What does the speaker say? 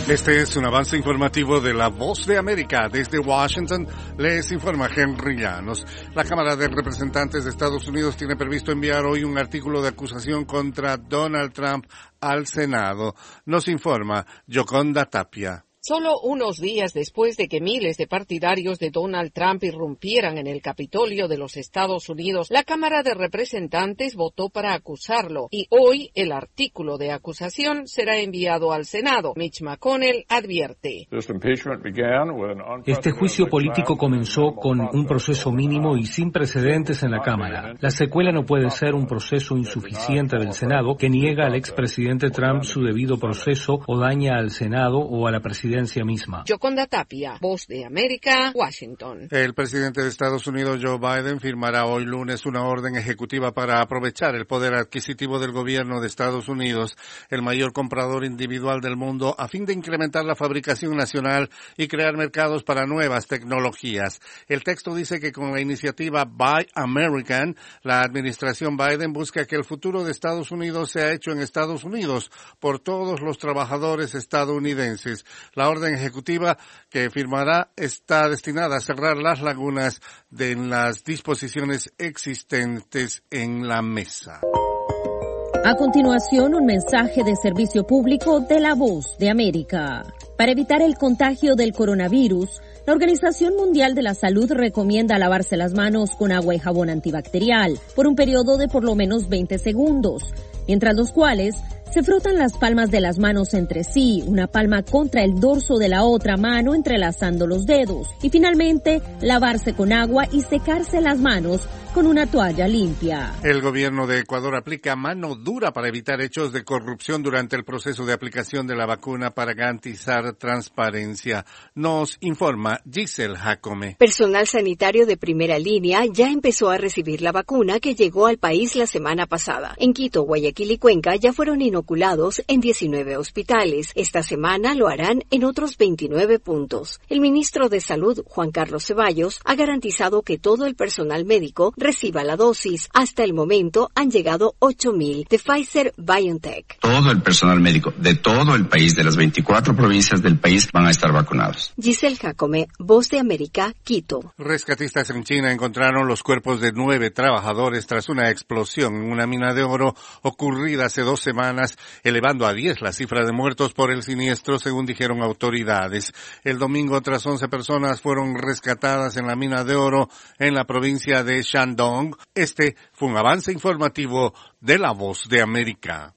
Este es un avance informativo de La Voz de América. Desde Washington les informa Henry Llanos. La Cámara de Representantes de Estados Unidos tiene previsto enviar hoy un artículo de acusación contra Donald Trump al Senado. Nos informa Yoconda Tapia. Solo unos días después de que miles de partidarios de Donald Trump irrumpieran en el Capitolio de los Estados Unidos, la Cámara de Representantes votó para acusarlo y hoy el artículo de acusación será enviado al Senado. Mitch McConnell advierte. Este juicio político comenzó con un proceso mínimo y sin precedentes en la Cámara. La secuela no puede ser un proceso insuficiente del Senado que niega al expresidente Trump su debido proceso o daña al Senado o a la presidencia misma. Yoconda Tapia, Voz de América, Washington. El presidente de Estados Unidos, Joe Biden, firmará hoy lunes una orden ejecutiva para aprovechar el poder adquisitivo del gobierno de Estados Unidos, el mayor comprador individual del mundo, a fin de incrementar la fabricación nacional y crear mercados para nuevas tecnologías. El texto dice que con la iniciativa Buy American, la administración Biden busca que el futuro de Estados Unidos sea hecho en Estados Unidos por todos los trabajadores estadounidenses. La orden ejecutiva que firmará está destinada a cerrar las lagunas de las disposiciones existentes en la mesa. A continuación, un mensaje de servicio público de La Voz de América. Para evitar el contagio del coronavirus, la Organización Mundial de la Salud recomienda lavarse las manos con agua y jabón antibacterial por un periodo de por lo menos 20 segundos, mientras los cuales se frotan las palmas de las manos entre sí, una palma contra el dorso de la otra mano entrelazando los dedos, y finalmente lavarse con agua y secarse las manos con una toalla limpia. El gobierno de Ecuador aplica mano dura para evitar hechos de corrupción durante el proceso de aplicación de la vacuna para garantizar transparencia. Nos informa Giselle Jacome. Personal sanitario de primera línea ya empezó a recibir la vacuna que llegó al país la semana pasada. En Quito, Guayaquil y Cuenca ya fueron inoculados en 19 hospitales. Esta semana lo harán en otros 29 puntos. El ministro de Salud, Juan Carlos Ceballos, ha garantizado que todo el personal médico reciba la dosis. Hasta el momento han llegado 8,000 de Pfizer-BioNTech. Todo el personal médico de todo el país, de las 24 provincias del país, van a estar vacunados. Giselle Jacome, Voz de América, Quito. Rescatistas en China encontraron los cuerpos de 9 trabajadores tras una explosión en una mina de oro ocurrida hace 2 semanas, elevando a 10 la cifra de muertos por el siniestro, según dijeron autoridades. El domingo, otras 11 personas fueron rescatadas en la mina de oro en la provincia de Shandong. Este fue un avance informativo de La Voz de América.